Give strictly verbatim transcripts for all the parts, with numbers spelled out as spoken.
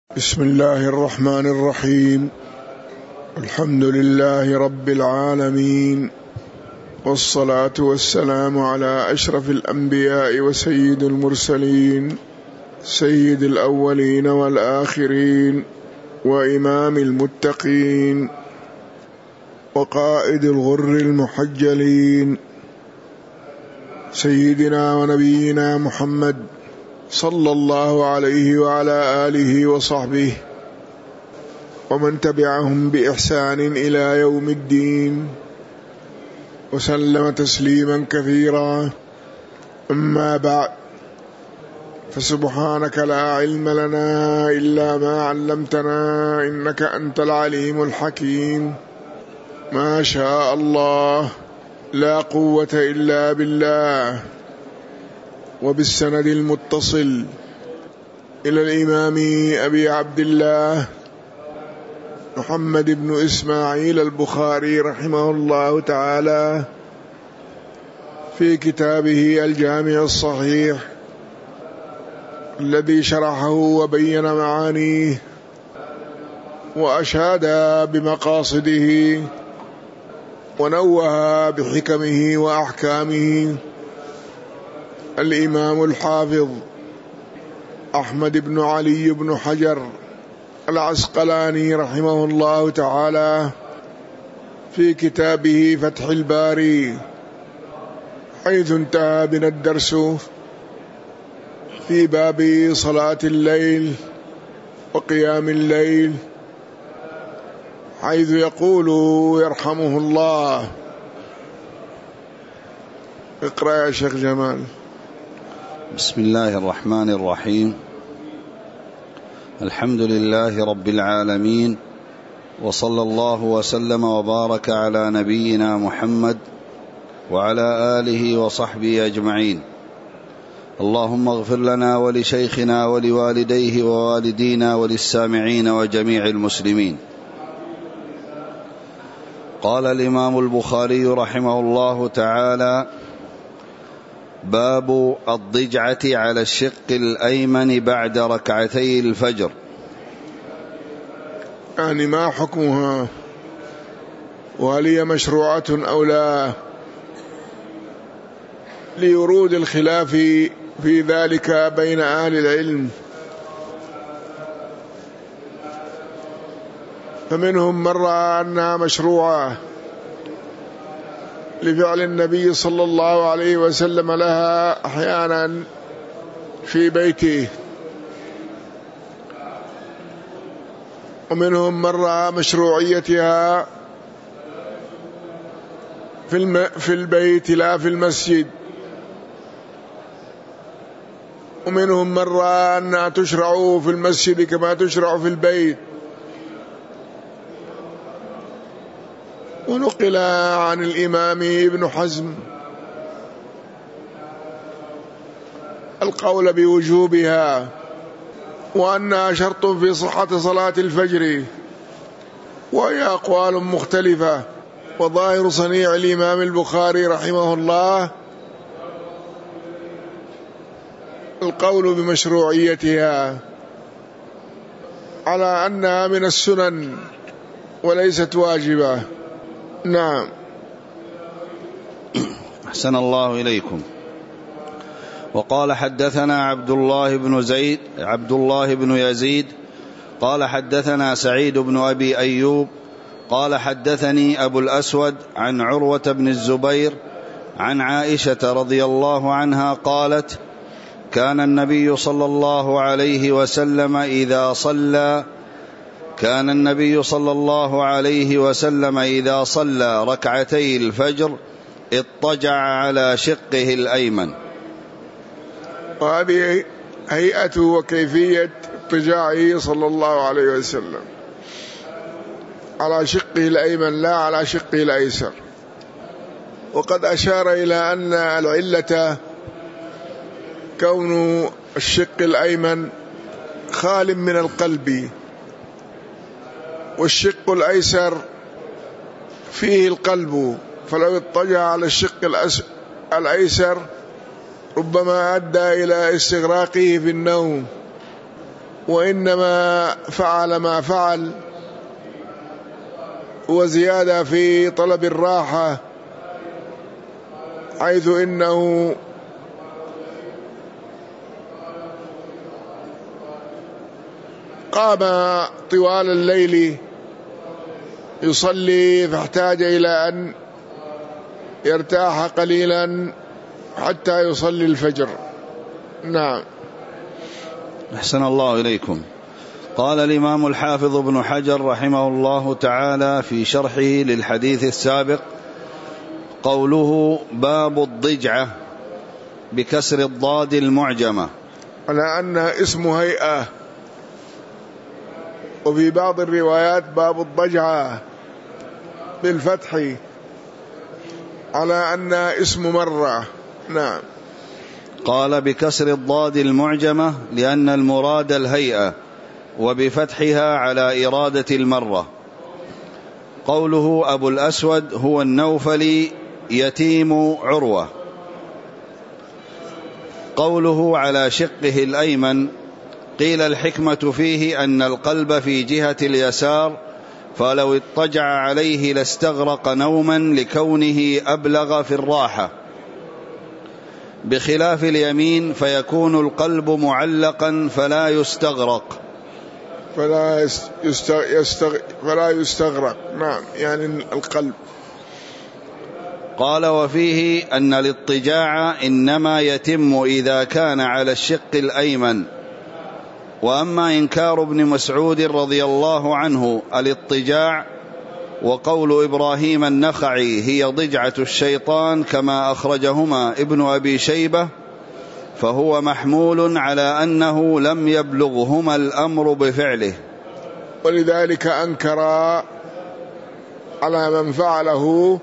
بسم الله الرحمن الرحيم. الحمد لله رب العالمين، والصلاة والسلام على أشرف الأنبياء وسيد المرسلين، سيد الأولين والآخرين، وإمام المتقين، وقائد الغر المحجلين، سيدنا ونبينا محمد صلى الله عليه وعلى آله وصحبه ومن تبعهم بإحسان إلى يوم الدين، وسلم تسليما كثيرا. أما بعد، فسبحانك لا علم لنا إلا ما علمتنا إنك أنت العليم الحكيم. ما شاء الله، لا قوة إلا بالله. وبالسند المتصل إلى الإمام أبي عبد الله محمد بن إسماعيل البخاري رحمه الله تعالى في كتابه الجامع الصحيح الذي شرحه وبين معانيه وأشاد بمقاصده ونوه بحكمه وأحكامه، الإمام الحافظ أحمد بن علي بن حجر العسقلاني رحمه الله تعالى في كتابه فتح الباري، حيث انتهى بنا الدرس في باب صلاة الليل وقيام الليل، حيث يقول يرحمه الله. اقرأ يا شيخ جمال. بسم الله الرحمن الرحيم. الحمد لله رب العالمين، وصلى الله وسلم وبارك على نبينا محمد وعلى آله وصحبه أجمعين. اللهم اغفر لنا ولشيخنا ولوالديه ووالدينا وللسامعين وجميع المسلمين. قال الإمام البخاري رحمه الله تعالى: باب الضجعة على الشق الأيمن بعد ركعتي الفجر. يعني ما حكمها، وهل هي مشروعة أو لا، لورود الخلاف في ذلك بين أهل العلم. فمنهم من رأى أنها مشروعة لفعل النبي صلى الله عليه وسلم لها أحيانا في بيته، ومنهم من رأى مشروعيتها في الم... في البيت لا في المسجد، ومنهم من رأى أنها تشرع في المسجد كما تشرع في البيت. ونقل عن الإمام ابن حزم القول بوجوبها، وأنها شرط في صحة صلاة الفجر، وهي أقوال مختلفة. وظاهر صنيع الإمام البخاري رحمه الله القول بمشروعيتها، على أنها من السنن وليست واجبة. نعم. أحسن الله إليكم. وقال حدثنا عبد الله بن زيد عبد الله بن يزيد قال حدثنا سعيد بن أبي أيوب قال حدثني أبو الأسود عن عروة بن الزبير عن عائشة رضي الله عنها قالت: كان النبي صلى الله عليه وسلم إذا صلى كان النبي صلى الله عليه وسلم إذا صلى ركعتي الفجر اضطجع على شقه الأيمن. وهذه هيئة وكيفية اضطجاعه صلى الله عليه وسلم، على شقه الأيمن لا على شقه الأيسر. وقد أشار إلى أن العلة كون الشق الأيمن خال من القلب، والشق الأيسر فيه القلب، فلو اضطجع على الشق الأيسر ربما أدى إلى استغراقه في النوم، وإنما فعل ما فعل وزيادة في طلب الراحة، حيث إنه قام طوال الليل يصلي فاحتاج إلى أن يرتاح قليلا حتى يصلي الفجر. نعم. أحسن الله إليكم. قال الإمام الحافظ ابن حجر رحمه الله تعالى في شرحه للحديث السابق: قوله باب الضجعة بكسر الضاد المعجمة، على أنها اسم هيئة، وفي بعض الروايات باب الضجعة بالفتح على أنها اسم مرة. نعم. قال بكسر الضاد المعجمة لأن المراد الهيئة، وبفتحها على إرادة المرة. قوله أبو الأسود هو النوفلي يتيم عروة. قوله على شقه الأيمن، قيل الحكمة فيه أن القلب في جهة اليسار، فلو اضطجع عليه لاستغرق نوما لكونه أبلغ في الراحة، بخلاف اليمين فيكون القلب معلقا فلا يستغرق فلا يستغ... فلا يستغرق. نعم، يعني القلب. قال وفيه أن الاضطجاع إنما يتم إذا كان على الشق الأيمن. وأما إنكار ابن مسعود رضي الله عنه الاضطجاع، وقول إبراهيم النخعي هي ضجعة الشيطان كما أخرجهما ابن أبي شيبة، فهو محمول على أنه لم يبلغهما الأمر بفعله، ولذلك أنكر على من فعله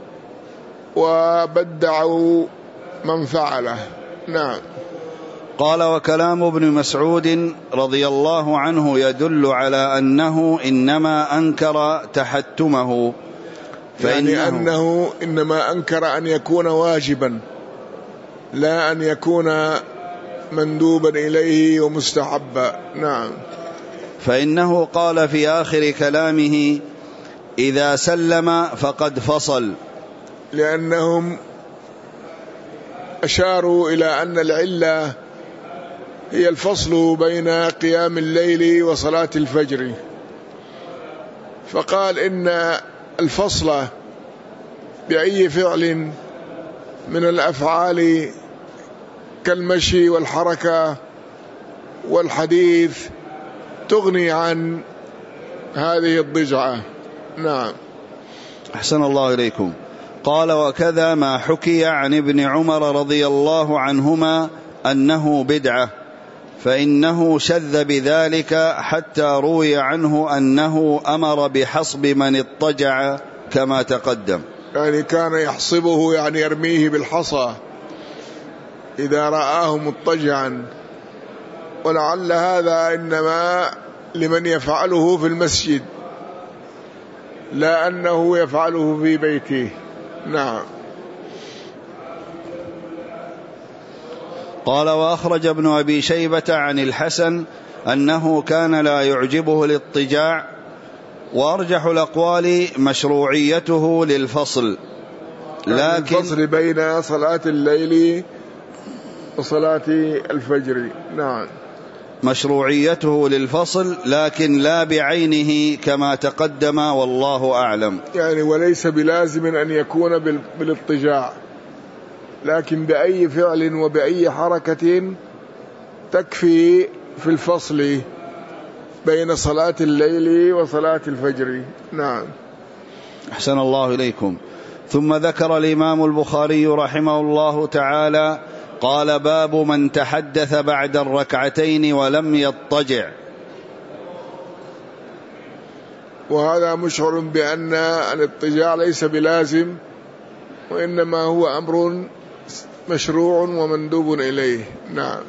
وبدعوا من فعله. نعم. قال وكلام ابن مسعود رضي الله عنه يدل على أنه إنما أنكر تحتمه، فإنه يعني أنه إنما أنكر أن يكون واجبا، لا أن يكون مندوبا إليه ومستحبا. نعم. فإنه قال في آخر كلامه إذا سلم فقد فصل، لأنهم أشاروا إلى أن العلة هي الفصل بين قيام الليل وصلاة الفجر، فقال إن الفصل بأي فعل من الأفعال كالمشي والحركة والحديث تغني عن هذه الضجعة. نعم. أحسن الله إليكم. قال وكذا ما حكي عن ابن عمر رضي الله عنهما أنه بدعة، فإنه شذ بذلك حتى روي عنه أنه أمر بحصب من اضطجع كما تقدم. يعني كان يحصبه، يعني يرميه بالحصى إذا رآه مضطجعا، ولعل هذا إنما لمن يفعله في المسجد، لا أنه يفعله في بيته. نعم. قال وأخرج ابن أبي شيبة عن الحسن أنه كان لا يعجبه الاضطجاع، وأرجح الأقوال مشروعيته للفصل، لكن الفصل بين صلاة الليل وصلاة الفجر. نعم. مشروعيته للفصل لكن لا بعينه كما تقدم، والله أعلم. يعني وليس بلازم أن يكون بالاضطجاع، لكن بأي فعل وبأي حركة تكفي في الفصل بين صلاة الليل وصلاة الفجر. نعم. أحسن الله إليكم. ثم ذكر الإمام البخاري رحمه الله تعالى قال باب من تحدث بعد الركعتين ولم يضطجع. وهذا مشعر بأن الاضطجاع ليس بلازم، وإنما هو أمر مشروع ومندوب إليه. نعم.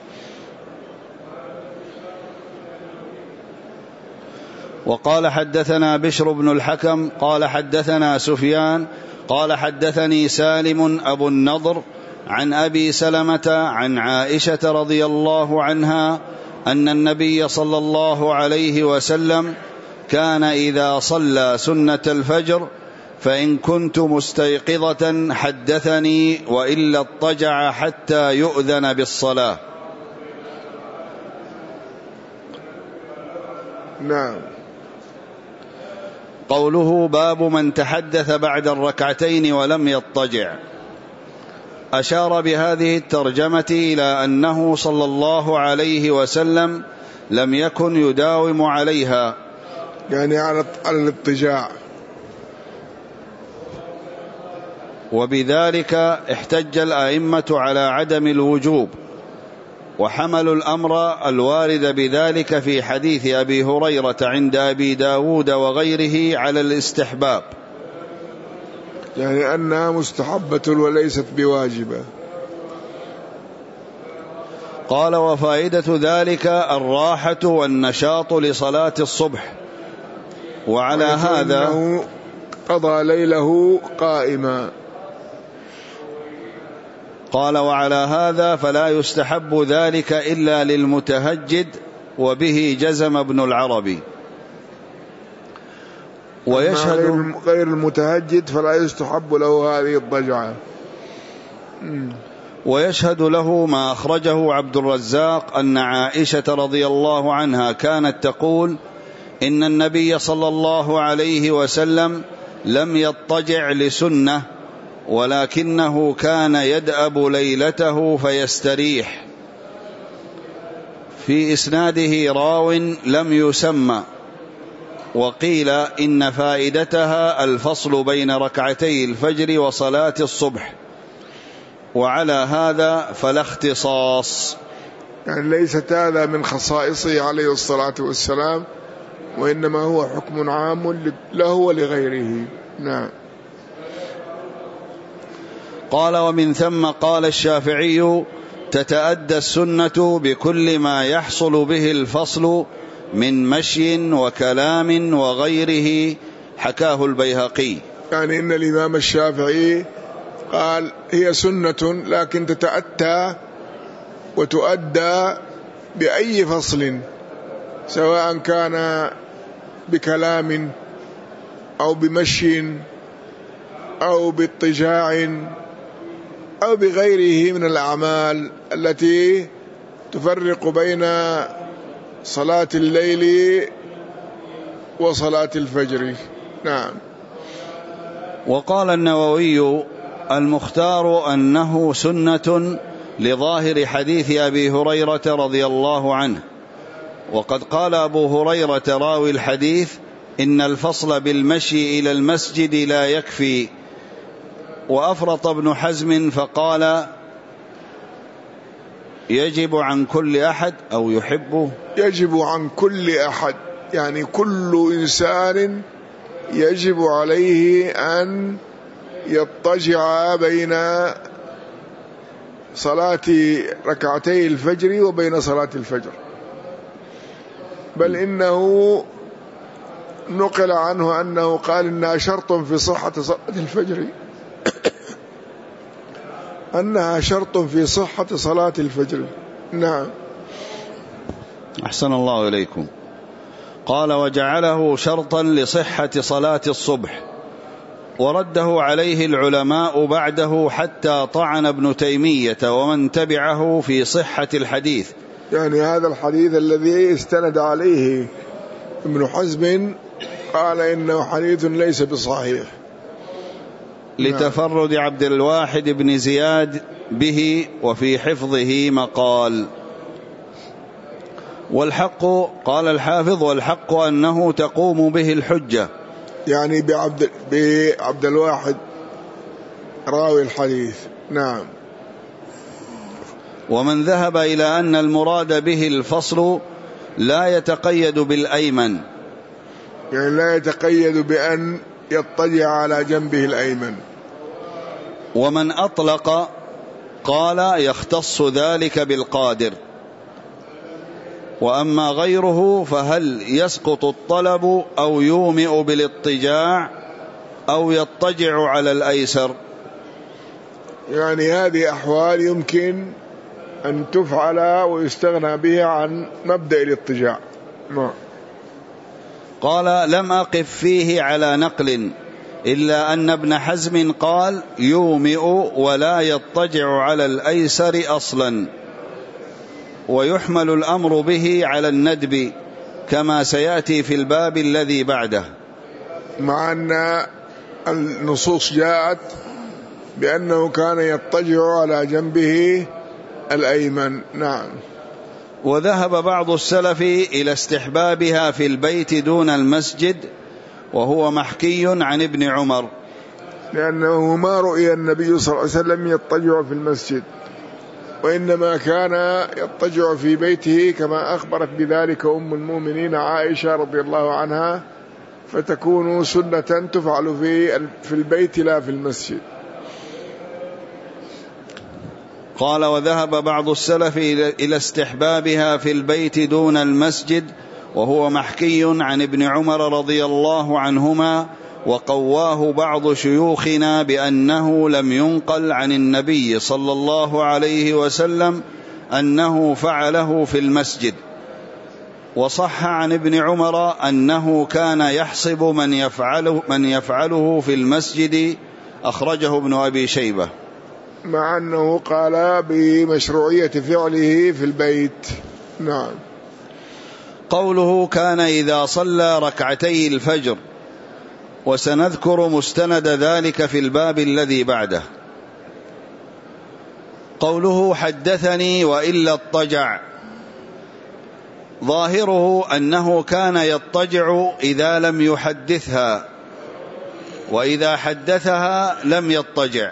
وقال حدثنا بشر بن الحكم قال حدثنا سفيان قال حدثني سالم أبو النضر عن أبي سلمة عن عائشة رضي الله عنها أن النبي صلى الله عليه وسلم كان إذا صلى سنة الفجر فإن كنت مستيقظة حدثني وإلا اضطجع حتى يؤذن بالصلاة. نعم. قوله باب من تحدث بعد الركعتين ولم يضطجع، أشار بهذه الترجمة إلى أنه صلى الله عليه وسلم لم يكن يداوم عليها، يعني على الاضطجاع، وبذلك احتج الأئمة على عدم الوجوب، وحملوا الأمر الوارد بذلك في حديث أبي هريرة عند أبي داود وغيره على الاستحباب، يعني أنها مستحبة وليست بواجبة. قال وفائدة ذلك الراحة والنشاط لصلاة الصبح، وعلى هذا قضى ليله قائما. قال وعلى هذا فلا يستحب ذلك إلا للمتهجد، وبه جزم ابن العربي. ويشهد غير المتهجد فلا يستحب له هذه الضجعة. ويشهد له ما أخرجه عبد الرزاق أن عائشة رضي الله عنها كانت تقول إن النبي صلى الله عليه وسلم لم يضطجع لسنة، ولكنه كان يدأب ليلته فيستريح. في إسناده راو لم يسمى، وقيل إن فائدتها الفصل بين ركعتي الفجر وصلاة الصبح، وعلى هذا فلا اختصاص، يعني ليست هذا من خصائصه عليه الصلاة والسلام، وإنما هو حكم عام له ولغيره. نعم. قال ومن ثم قال الشافعي تتأدى السنة بكل ما يحصل به الفصل من مشي وكلام وغيره، حكاه البيهقي. يعني إن الإمام الشافعي قال هي سنة لكن تتأتى وتؤدى بأي فصل، سواء كان بكلام أو بمشي أو باضطجاع أو بغيره من الأعمال التي تفرق بين صلاة الليل وصلاة الفجر. نعم. وقال النووي المختار أنه سنة لظاهر حديث أبي هريرة رضي الله عنه، وقد قال أبو هريرة راوي الحديث إن الفصل بالمشي إلى المسجد لا يكفي. وأفرط ابن حزم فقال يجب عن كل أحد أو يحبه، يجب عن كل أحد، يعني كل إنسان يجب عليه أن يضطجع بين صلاة ركعتي الفجر وبين صلاة الفجر، بل إنه نقل عنه أنه قال إنها شرط في صحة صلاة الفجر أنها شرط في صحة صلاة الفجر. نعم. أحسن الله إليكم. قال وجعله شرطا لصحة صلاة الصبح، ورده عليه العلماء بعده حتى طعن ابن تيمية ومن تبعه في صحة الحديث. يعني هذا الحديث الذي استند عليه ابن حزم قال إنه حديث ليس بصحيح، لتفرد عبد الواحد بن زياد به وفي حفظه مقال. والحق قال الحافظ والحق أنه تقوم به الحجة، يعني بعبد, بعبد الواحد راوي الحديث. نعم. ومن ذهب إلى أن المراد به الفصل لا يتقيد بالأيمن، يعني لا يتقيد بأن يضطجع على جنبه الأيمن. ومن أطلق قال يختص ذلك بالقادر. وأما غيره فهل يسقط الطلب أو يومئ بالاضطجاع أو يضطجع على الأيسر؟ يعني هذه أحوال يمكن أن تفعل ويستغنى بها عن مبدأ الاضطجاع. ما. قال لم أقف فيه على نقل إلا أن ابن حزم قال يومئ ولا يضطجع على الأيسر أصلا، ويحمل الأمر به على الندب كما سيأتي في الباب الذي بعده، مع أن النصوص جاءت بأنه كان يضطجع على جنبه الأيمن. نعم. وذهب بعض السلف إلى استحبابها في البيت دون المسجد، وهو محكي عن ابن عمر، لأنه ما رؤي النبي صلى الله عليه وسلم يضطجع في المسجد، وإنما كان يضطجع في بيته كما أخبرت بذلك أم المؤمنين عائشة رضي الله عنها، فتكون سنة تفعل في في البيت لا في المسجد. قال وذهب بعض السلف إلى استحبابها في البيت دون المسجد، وهو محكي عن ابن عمر رضي الله عنهما، وقواه بعض شيوخنا بأنه لم ينقل عن النبي صلى الله عليه وسلم أنه فعله في المسجد. وصح عن ابن عمر أنه كان يحصب من يفعله, من يفعله في المسجد، أخرجه ابن أبي شيبة، مع أنه قال بمشروعية فعله في البيت. نعم. قوله كان إذا صلى ركعتي الفجر، وسنذكر مستند ذلك في الباب الذي بعده. قوله حدثني وإلا اضطجع، ظاهره أنه كان يضطجع إذا لم يحدثها، وإذا حدثها لم يضطجع،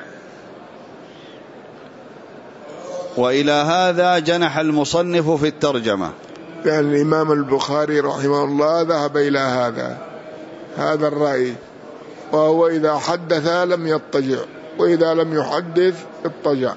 وإلى هذا جنح المصنف في الترجمة. يعني الإمام البخاري رحمه الله ذهب إلى هذا هذا الرأي، وهو إذا حدث لم يضطجع، وإذا لم يحدث اضطجع،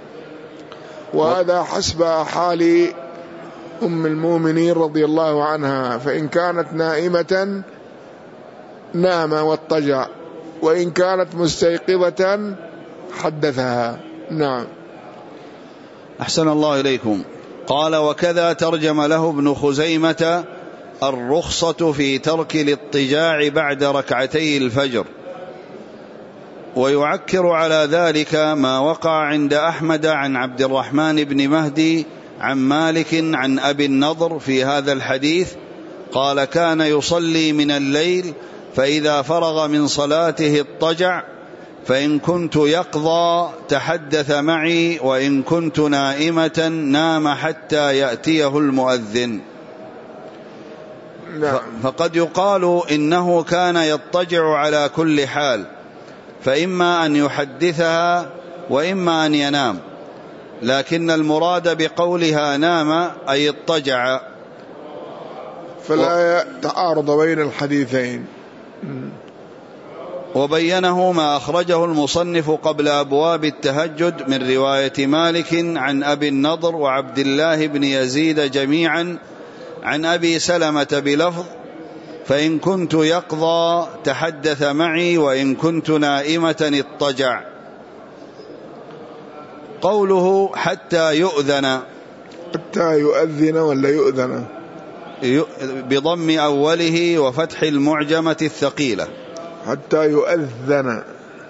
وهذا حسب حال أم المؤمنين رضي الله عنها، فإن كانت نائمة نام واضطجع، وإن كانت مستيقظة حدثها. نعم. أحسن الله إليكم. قال وكذا ترجم له ابن خزيمة الرخصة في ترك الاضطجاع بعد ركعتي الفجر، ويعكر على ذلك ما وقع عند أحمد عن عبد الرحمن بن مهدي عن مالك عن أبي النضر في هذا الحديث، قال كان يصلي من الليل فإذا فرغ من صلاته اضطجع، فإن كنت يقظى تحدث معي، وإن كنت نائمة نام حتى يأتيه المؤذن. فقد يقال إنه كان يضطجع على كل حال، فإما أن يحدثها وإما أن ينام، لكن المراد بقولها نام أي اضطجع، فلا تعارض بين الحديثين. وبينه ما أخرجه المصنف قبل أبواب التهجد من رواية مالك عن أبي النضر وعبد الله بن يزيد جميعا عن أبي سلمة بلفظ فإن كنت يقظى تحدث معي، وإن كنت نائمة اضطجع. قوله حتى يؤذن، حتى يؤذن ولا يؤذن؟ بضم أوله وفتح المعجمة الثقيلة. حتى يؤذن،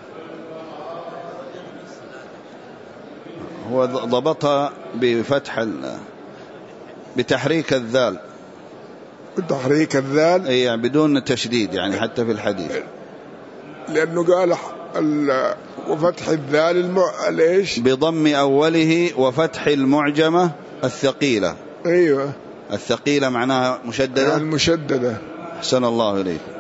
هو ضبطها بفتح بتحريك الذال، بتحريك الذال أي يعني بدون تشديد، يعني حتى في الحديث، لأنه قال وفتح الذال المع... ليش؟ بضم أوله وفتح المعجمة الثقيلة. أيوة، الثقيلة معناها مشددة، المشددة. أحسن الله إليكم.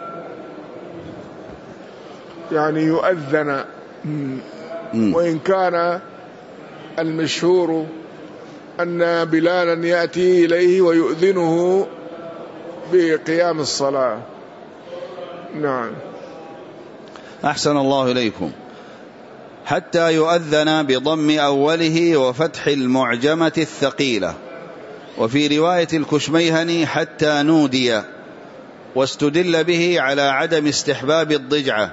يعني يؤذن. م. وإن كان المشهور أن بلالا يأتي إليه ويؤذنه بقيام الصلاة. نعم. أحسن الله إليكم. حتى يؤذن بضم أوله وفتح المعجمة الثقيلة. وفي رواية الكشميهني حتى نودي، واستدل به على عدم استحباب الضجعة،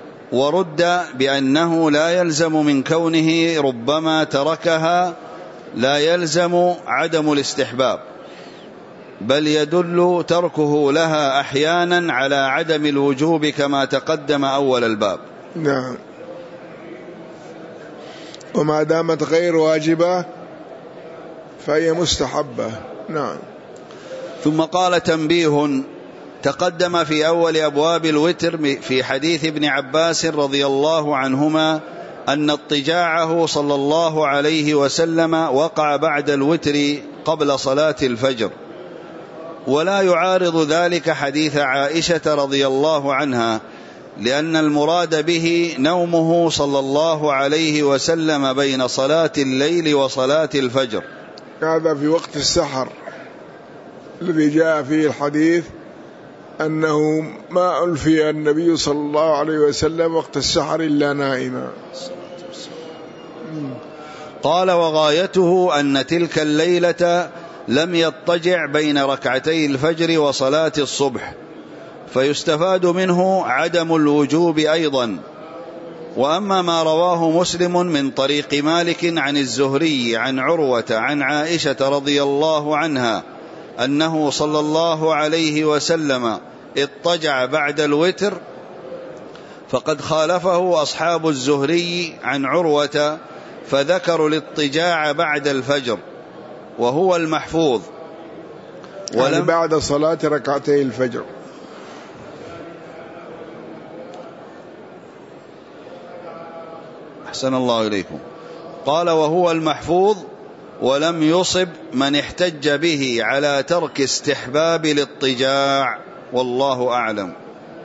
ورد بأنه لا يلزم من كونه ربما تركها لا يلزم عدم الاستحباب، بل يدل تركه لها أحيانا على عدم الوجوب كما تقدم أول الباب. نعم. وما دامت غير واجبة فهي مستحبة. نعم. ثم قال: تنبيه: تقدم في أول أبواب الوتر في حديث ابن عباس رضي الله عنهما أن اضطجاعه صلى الله عليه وسلم وقع بعد الوتر قبل صلاة الفجر، ولا يعارض ذلك حديث عائشة رضي الله عنها، لأن المراد به نومه صلى الله عليه وسلم بين صلاة الليل وصلاة الفجر. هذا في وقت السحر الذي جاء فيه الحديث أنه ما ألفي النبي صلى الله عليه وسلم وقت السحر إلا نائما. قال: وغايته أن تلك الليلة لم يضطجع بين ركعتي الفجر وصلاة الصبح، فيستفاد منه عدم الوجوب أيضا. وأما ما رواه مسلم من طريق مالك عن الزهري عن عروة عن عائشة رضي الله عنها أنه صلى الله عليه وسلم اضطجع بعد الوتر، فقد خالفه أصحاب الزهري عن عروة فذكروا الاضطجاع بعد الفجر، وهو المحفوظ. ولم يعني بعد صلاة ركعتي الفجر. أحسن الله إليكم. قال: وهو المحفوظ، ولم يصب من احتج به على ترك استحباب الاضطجاع، والله أعلم.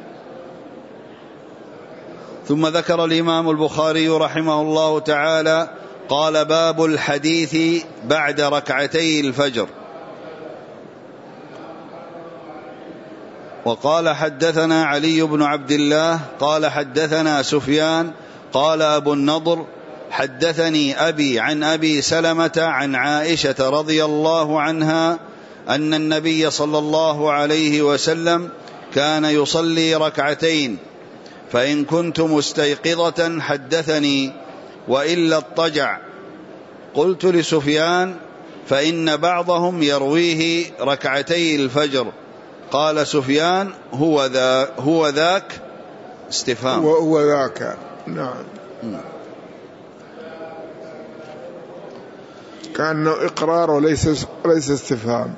ثم ذكر الإمام البخاري رحمه الله تعالى قال: باب الحديث بعد ركعتي الفجر. وقال: حدثنا علي بن عبد الله قال حدثنا سفيان قال أبو النضر حدثني أبي عن أبي سلمة عن عائشة رضي الله عنها أن النبي صلى الله عليه وسلم كان يصلي ركعتين، فإن كنت مستيقظة حدثني، وإلا اضطجع. قلت لسفيان: فإن بعضهم يرويه ركعتي الفجر. قال سفيان: هو, ذا هو ذاك استفهام. هو ذاك. نعم. كأنه إقرار وليس ليس استفهام،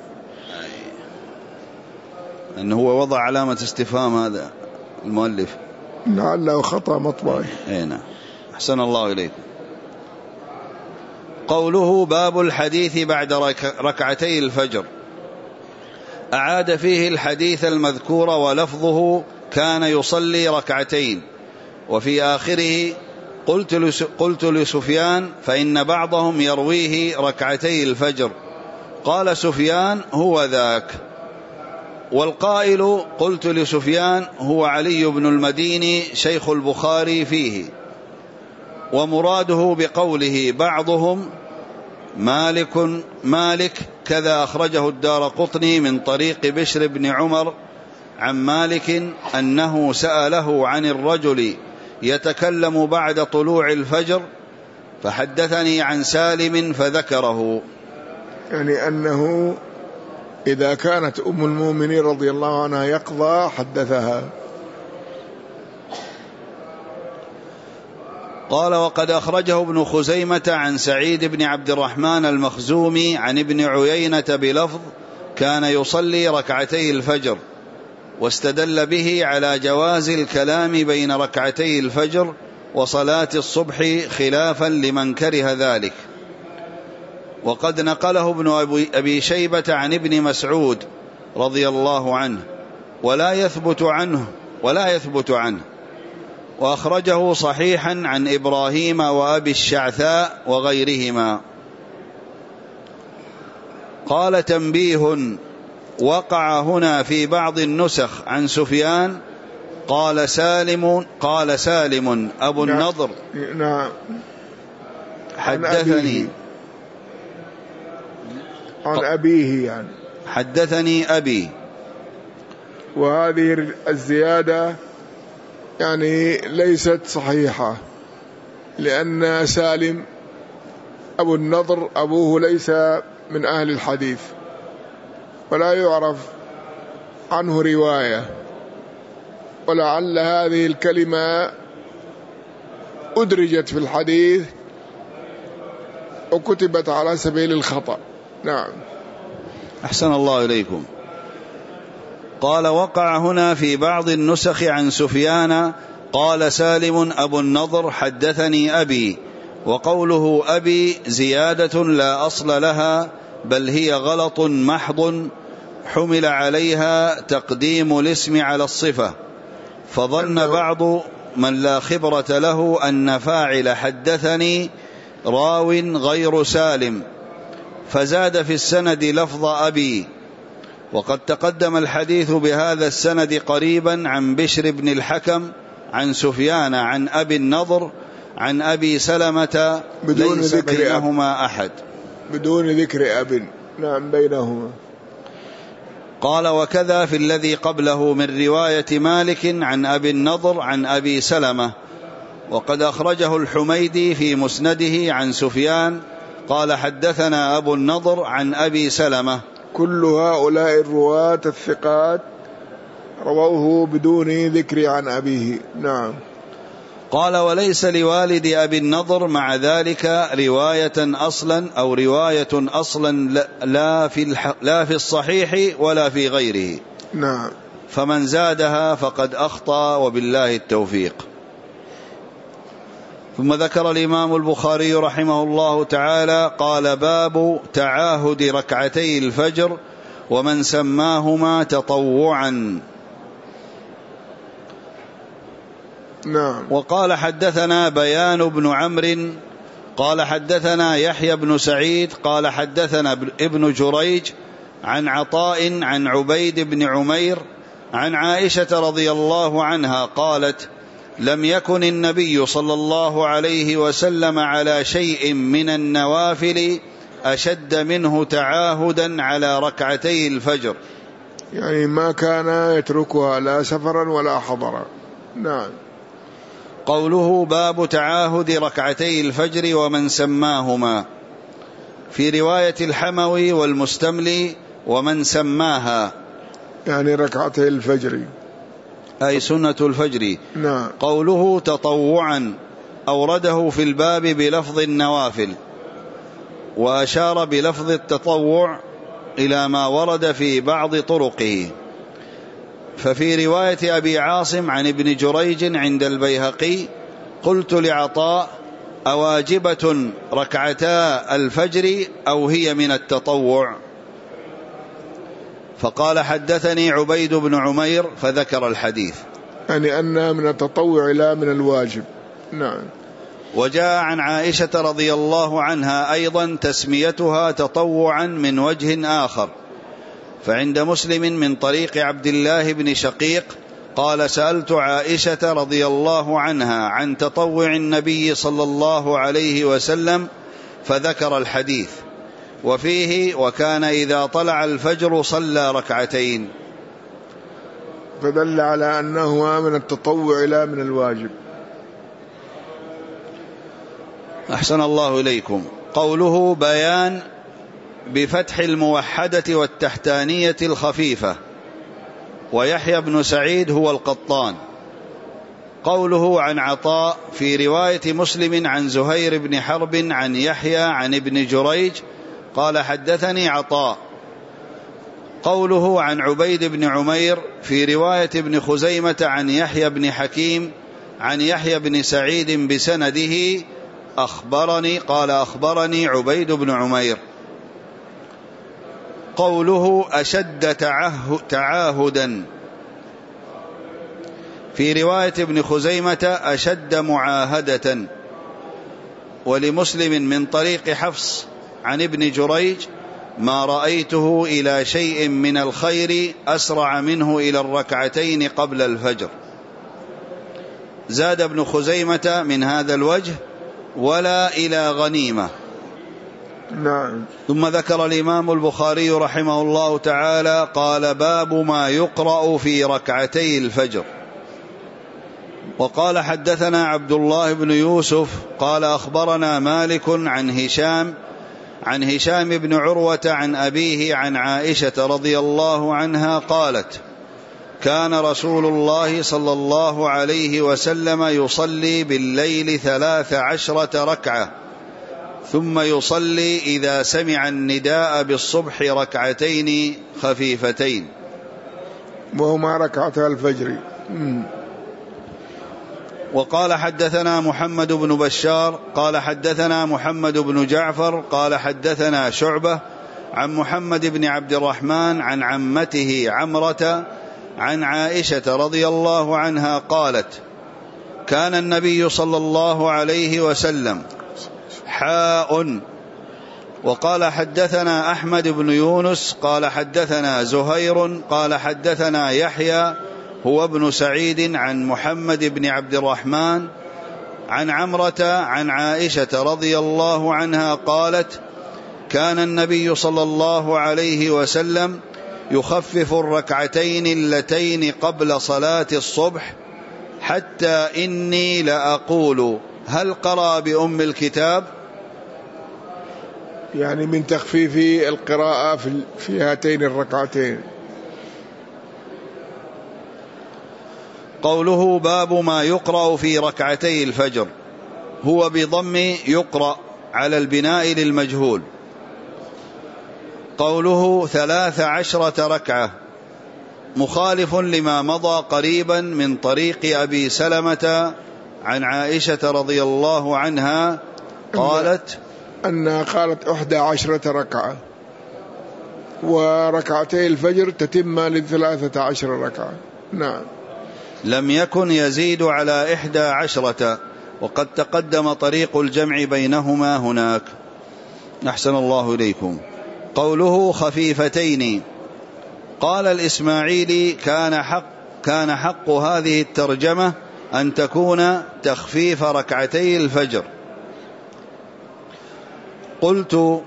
أنه هو وضع علامة استفهام هذا المؤلف، لعله خطأ مطبعي. هنا. أحسن الله إليكم. قوله: باب الحديث بعد ركعتي الفجر، أعاد فيه الحديث المذكور ولفظه كان يصلي ركعتين، وفي آخره قلت قلت لسفيان: فإن بعضهم يرويه ركعتي الفجر. قال سفيان: هو ذاك. والقائل قلت لسفيان هو علي بن المديني شيخ البخاري فيه. ومراده بقوله بعضهم مالك مالك كذا أخرجه الدارقطني من طريق بشر بن عمر عن مالك أنه سأله عن الرجل يتكلم بعد طلوع الفجر فحدثني عن سالم فذكره، يعني أنه إذا كانت أم المؤمنين رضي الله عنها يقظى حدثها. قال: وقد أخرجه ابن خزيمة عن سعيد بن عبد الرحمن المخزومي عن ابن عيينة بلفظ كان يصلي ركعتي الفجر، واستدل به على جواز الكلام بين ركعتي الفجر وصلاة الصبح خلافا لمن كره ذلك. وقد نقله ابن أبي شيبة عن ابن مسعود رضي الله عنه ولا يثبت عنه ولا يثبت عنه وأخرجه صحيحا عن إبراهيم وأبي الشعثاء وغيرهما. قال: تنبيه: وقع هنا في بعض النسخ عن سفيان قال سالم قال سالم أبو النضر نعم حدثني عن أبيه يعني حدثني أبي. وهذه الزيادة يعني ليست صحيحة، لأن سالم أبو النضر أبوه ليس من أهل الحديث ولا يعرف عنه رواية، ولعل هذه الكلمة أدرجت في الحديث وكتبت على سبيل الخطأ. نعم. أحسن الله إليكم. قال: وقع هنا في بعض النسخ عن سفيان قال سالم أبو النضر حدثني أبي، وقوله أبي زيادة لا أصل لها، بل هي غلط محض حمل عليها تقديم الاسم على الصفة، فظن بعض من لا خبرة له أن فاعل حدثني راو غير سالم، فزاد في السند لفظ أبي. وقد تقدم الحديث بهذا السند قريبا عن بشر بن الحكم عن سفيان عن أبي النضر عن أبي سلمة ليس بينهما أحد، بدون ذكر أب. نعم بينهما. قال: وكذا في الذي قبله من رواية مالك عن أبي النضر عن أبي سلمة، وقد أخرجه الحميدي في مسنده عن سفيان قال حدثنا أبو النضر عن أبي سلمة. كل هؤلاء الرواة الثقات رووه بدون ذكر عن أبيه. نعم. قال: وليس لوالد أبي النضر مع ذلك رواية أصلا أو رواية أصلا لا في, لا في الصحيح ولا في غيره. نعم. فمن زادها فقد أخطأ، وبالله التوفيق. ثم ذكر الإمام البخاري رحمه الله تعالى قال: باب تعاهد ركعتي الفجر ومن سماهما تطوعا. نعم. وقال: حدثنا بيان بن عمرو قال حدثنا يحيى بن سعيد قال حدثنا ابن جريج عن عطاء عن عبيد بن عمير عن عائشة رضي الله عنها قالت: لم يكن النبي صلى الله عليه وسلم على شيء من النوافل أشد منه تعاهدا على ركعتي الفجر، يعني ما كان يتركها لا سفرا ولا حضرا. نعم. قوله باب تعاهد ركعتي الفجر ومن سماهما، في رواية الحموي والمستملي ومن سماها، يعني ركعتي الفجر أي سنة الفجر. نعم. قوله تطوعا أورده في الباب بلفظ النوافل، وأشار بلفظ التطوع إلى ما ورد في بعض طرقه. ففي رواية أبي عاصم عن ابن جريج عند البيهقي: قلت لعطاء: أواجبة ركعتا الفجر أو هي من التطوع؟ فقال: حدثني عبيد بن عمير، فذكر الحديث، يعني أنها من التطوع لا من الواجب. نعم. وجاء عن عائشة رضي الله عنها أيضا تسميتها تطوعا من وجه آخر، فعند مسلم من طريق عبد الله بن شقيق قال: سألت عائشة رضي الله عنها عن تطوع النبي صلى الله عليه وسلم، فذكر الحديث، وفيه: وكان إذا طلع الفجر صلى ركعتين، فدل على أنه من التطوع لا من الواجب. أحسن الله إليكم. قوله بيان بفتح الموحدة والتحتانية الخفيفة، ويحيى بن سعيد هو القطان. قوله عن عطاء، في رواية مسلم عن زهير بن حرب عن يحيى عن ابن جريج قال حدثني عطاء. قوله عن عبيد بن عمير، في رواية ابن خزيمة عن يحيى بن حكيم عن يحيى بن سعيد بسنده أخبرني قال أخبرني عبيد بن عمير. قوله أشد تعاهدا، في رواية ابن خزيمة أشد معاهدة، ولمسلم من طريق حفص عن ابن جريج: ما رأيته إلى شيء من الخير أسرع منه إلى الركعتين قبل الفجر. زاد ابن خزيمة من هذا الوجه: ولا إلى غنيمة. نعم. ثم ذكر الإمام البخاري رحمه الله تعالى قال: باب ما يقرأ في ركعتي الفجر. وقال حدثنا عبد الله بن يوسف قال أخبرنا مالك عن هشام عن هشام بن عروة عن أبيه عن عائشة رضي الله عنها قالت كان رسول الله صلى الله عليه وسلم يصلي بالليل ثلاث عشرة ركعة ثم يصلي إذا سمع النداء بالصبح ركعتين خفيفتين وهما ركعتا الفجر. وقال حدثنا محمد بن بشار قال حدثنا محمد بن جعفر قال حدثنا شعبة عن محمد بن عبد الرحمن عن عمته عمرة عن عائشة رضي الله عنها قالت كان النبي صلى الله عليه وسلم حاء. وقال حدثنا أحمد بن يونس قال حدثنا زهير قال حدثنا يحيى هو ابن سعيد عن محمد بن عبد الرحمن عن عمرة عن عائشة رضي الله عنها قالت كان النبي صلى الله عليه وسلم يخفف الركعتين اللتين قبل صلاة الصبح حتى إني لأقول هل قرأ بأم الكتاب، يعني من تخفيف القراءة في هاتين الركعتين. قوله باب ما يقرأ في ركعتي الفجر، هو بضم يقرأ على البناء للمجهول. قوله ثلاث عشرة ركعة مخالف لما مضى قريبا من طريق أبي سلمة عن عائشة رضي الله عنها قالت أنها قالت أحدى عشرة ركعة، وركعتي الفجر تتم لثلاثة عشر ركعة. نعم. لم يكن يزيد على إحدى عشرة، وقد تقدم طريق الجمع بينهما هناك. أحسن الله إليكم. قوله خفيفتين، قال الإسماعيلي كان حق, كان حق هذه الترجمة أن تكون تخفيف ركعتي الفجر. قلت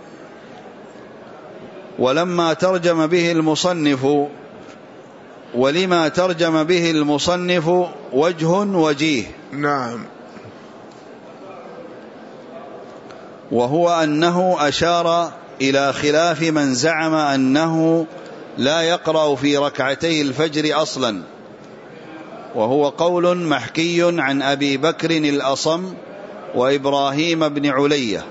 ولما ترجم به المصنف ولما ترجم به المصنف وجه وجيه. نعم. وهو أنه أشار إلى خلاف من زعم أنه لا يقرأ في ركعتي الفجر أصلا، وهو قول محكي عن أبي بكر الأصم وإبراهيم بن علية.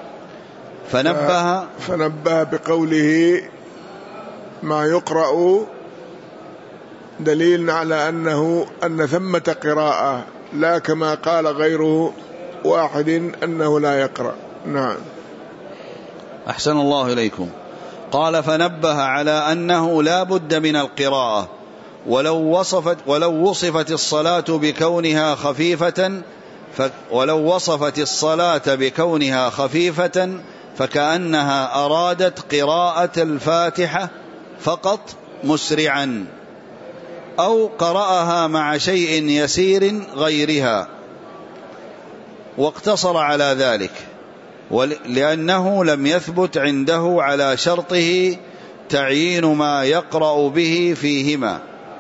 فنبه فنبه بقوله ما يقرأ دليل على أنه أن ثمة قراءة، لا كما قال غيره واحد أنه لا يقرأ. نعم. أحسن الله إليكم. قال فنبه على أنه لا بد من القراءة، ولو وصفت, ولو وصفت الصلاة بكونها خفيفة ولو وصفت الصلاة بكونها خفيفة فكأنها أرادت قراءة الفاتحة فقط مسرعا، أو قرأها مع شيء يسير غيرها، واقتصر على ذلك، لأنه لم يثبت عنده على شرطه تعيين ما يقرأ به فيهما،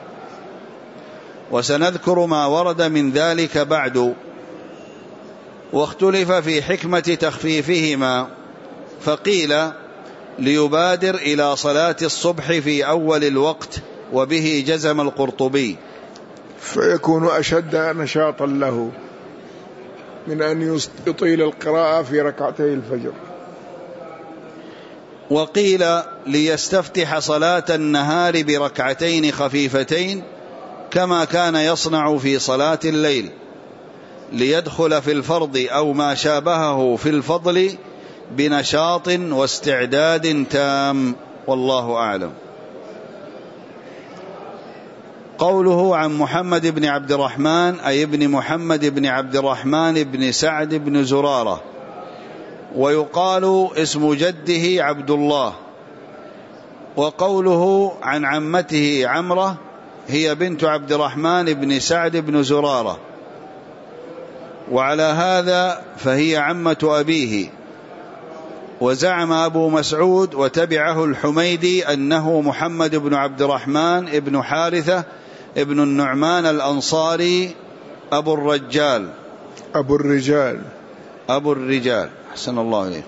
وسنذكر ما ورد من ذلك بعد. واختلف في حكمة تخفيفهما، فقيل ليبادر إلى صلاة الصبح في أول الوقت، وبه جزم القرطبي، فيكون أشد نشاطا له من أن يطيل القراءة في ركعتي الفجر. وقيل ليستفتح صلاة النهار بركعتين خفيفتين كما كان يصنع في صلاة الليل، ليدخل في الفرض أو ما شابهه في الفضل بنشاط واستعداد تام، والله أعلم. قوله عن محمد بن عبد الرحمن أي ابن محمد بن عبد الرحمن بن سعد بن زرارة، ويقال اسم جده عبد الله. وقوله عن عمته عمرة هي بنت عبد الرحمن بن سعد بن زرارة، وعلى هذا فهي عمة أبيه. وزعم أبو مسعود وتبعه الحميدي أنه محمد بن عبد الرحمن بن حارثة ابن النعمان الأنصاري أبو الرجال أبو الرجال أبو الرجال أحسن الله إليه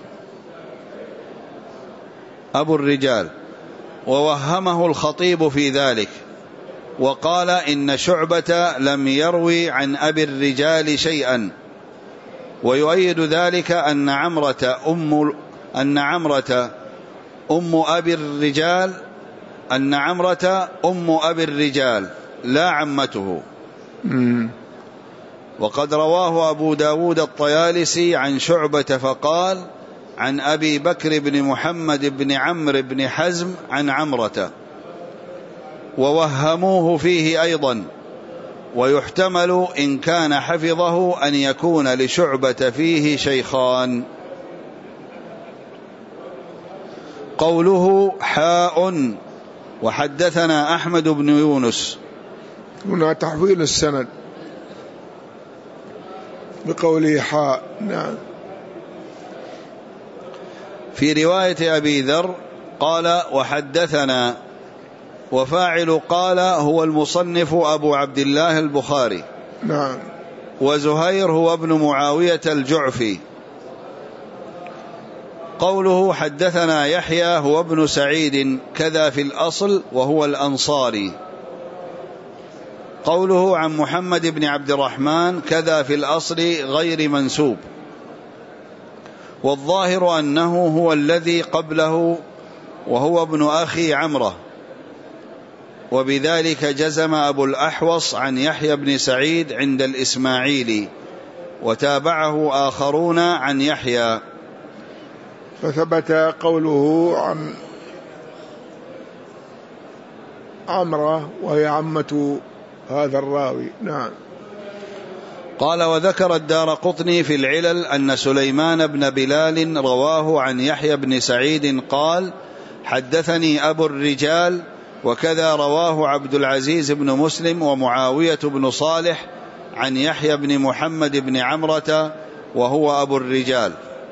أبو الرجال. ووهمه الخطيب في ذلك وقال إن شعبة لم يروي عن أبي الرجال شيئا. ويؤيد ذلك أن عمرة أم أن عمرة أم أبي الرجال أن عمرة أم أبي الرجال لا عمته. م. وقد رواه أبو داود الطيالسي عن شعبة فقال عن أبي بكر بن محمد بن عمرو بن حزم عن عمرة، ووهموه فيه أيضا. ويحتمل إن كان حفظه أن يكون لشعبة فيه شيخان. قوله حاء وحدثنا أحمد بن يونس، هنا تحويل السند بقوله حاء. نعم. في رواية أبي ذر قال وحدثنا، وفاعل قال هو المصنف أبو عبد الله البخاري. نعم. وزهير هو ابن معاوية الجعفي. قوله حدثنا يحيى هو ابن سعيد كذا في الأصل وهو الأنصاري. قوله عن محمد بن عبد الرحمن كذا في الأصل غير منسوب. والظاهر أنه هو الذي قبله وهو ابن أخي عمرة، وبذلك جزم أبو الأحوص عن يحيى بن سعيد عند الإسماعيلي، وتابعه آخرون عن يحيى. فثبت قوله عن عمرة وهي عمة هذا الراوي. نعم. قال وذكر الدارقطني في العلل أن سليمان بن بلال رواه عن يحيى بن سعيد قال حدثني أبو الرجال، وكذا رواه عبد العزيز بن مسلم ومعاوية بن صالح عن يحيى بن محمد بن عمرة وهو أبو الرجال.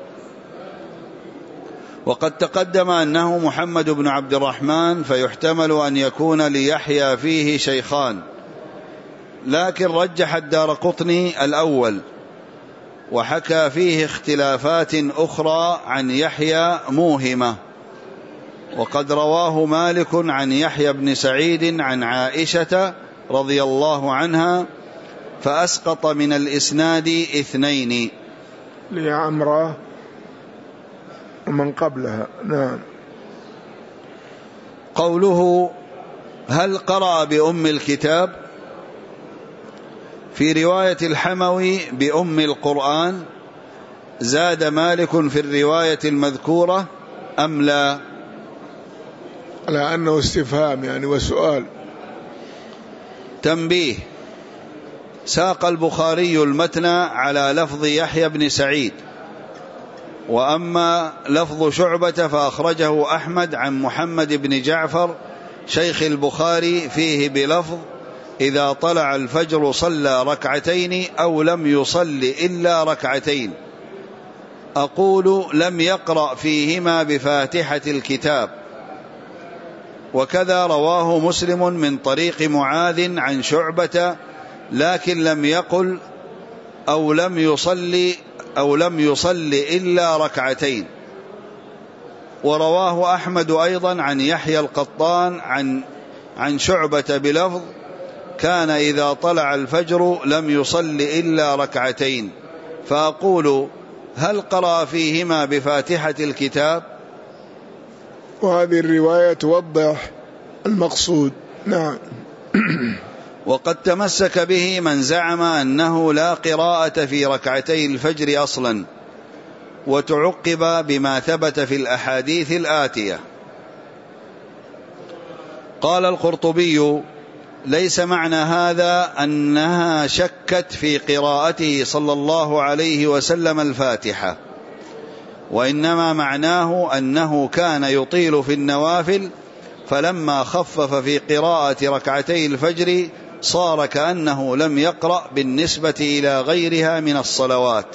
وقد تقدم أنه محمد بن عبد الرحمن، فيحتمل أن يكون ليحيى فيه شيخان، لكن رجح الدارقطني الأول وحكى فيه اختلافات أخرى عن يحيى موهمة. وقد رواه مالك عن يحيى بن سعيد عن عائشة رضي الله عنها فأسقط من الإسناد اثنين لعمرة ومن قبلها. نعم. قوله هل قرأ بأم الكتاب؟ في رواية الحموي بأم القرآن زاد مالك في الرواية المذكورة أم لا؟ على أنه استفهام يعني وسؤال. تنبيه: ساق البخاري المتن على لفظ يحيى بن سعيد، وأما لفظ شعبة فأخرجه أحمد عن محمد بن جعفر شيخ البخاري فيه بلفظ إذا طلع الفجر صلى ركعتين أو لم يصل إلا ركعتين. أقول لم يقرأ فيهما بفاتحة الكتاب. وكذا رواه مسلم من طريق معاذ عن شعبة، لكن لم يقل أو لم يصلي أو لم يصل إلا ركعتين. ورواه أحمد أيضا عن يحيى القطان عن عن شعبة بلفظ كان إذا طلع الفجر لم يصل إلا ركعتين. فأقول هل قرأ فيهما بفاتحة الكتاب؟ وهذه الرواية توضح المقصود. نعم. وقد تمسك به من زعم أنه لا قراءة في ركعتي الفجر أصلا، وتعقب بما ثبت في الأحاديث الآتية. قال القرطبي: ليس معنى هذا أنها شكت في قراءته صلى الله عليه وسلم الفاتحة، وإنما معناه أنه كان يطيل في النوافل، فلما خفف في قراءة ركعتي الفجر صار كأنه لم يقرأ بالنسبة إلى غيرها من الصلوات.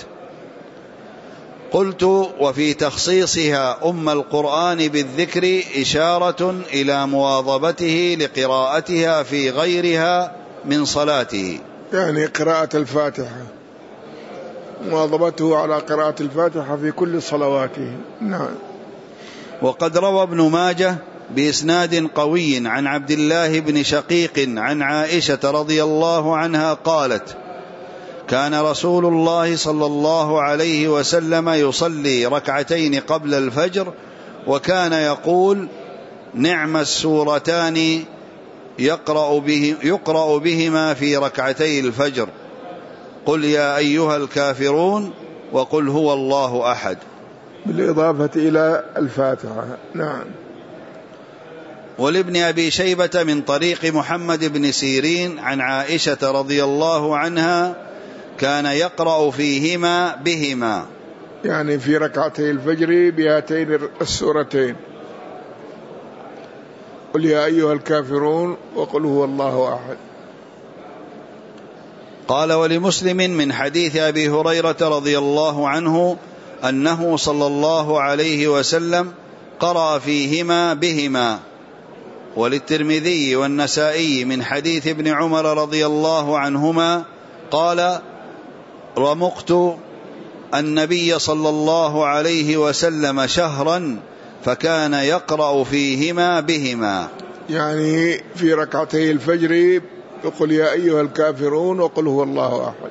قلت: وفي تخصيصها أم القرآن بالذكر إشارة إلى مواظبته لقراءتها في غيرها من صلاته. يعني قراءة الفاتحة، مواظبته على قراءة الفاتحة في كل صلواته. نعم. وقد روى ابن ماجه بإسناد قوي عن عبد الله بن شقيق عن عائشة رضي الله عنها قالت: كان رسول الله صلى الله عليه وسلم يصلي ركعتين قبل الفجر، وكان يقول: نعم السورتان يقرأ, به يقرأ بهما في ركعتي الفجر، قل يا أيها الكافرون وقل هو الله أحد، بالإضافة إلى الفاتحة. نعم. ولابن أبي شيبة من طريق محمد بن سيرين عن عائشة رضي الله عنها كان يقرأ فيهما بهما، يعني في ركعتي الفجر بهاتين السورتين، قل يا أيها الكافرون وقل هو الله أحد. قال: ولمسلم من حديث أبي هريرة رضي الله عنه أنه صلى الله عليه وسلم قرأ فيهما بهما. وللترمذي والنسائي من حديث ابن عمر رضي الله عنهما قال: رمقت النبي صلى الله عليه وسلم شهرا فكان يقرأ فيهما بهما، يعني في ركعتي الفجر يقول يا أيها الكافرون وقل هو الله أحد.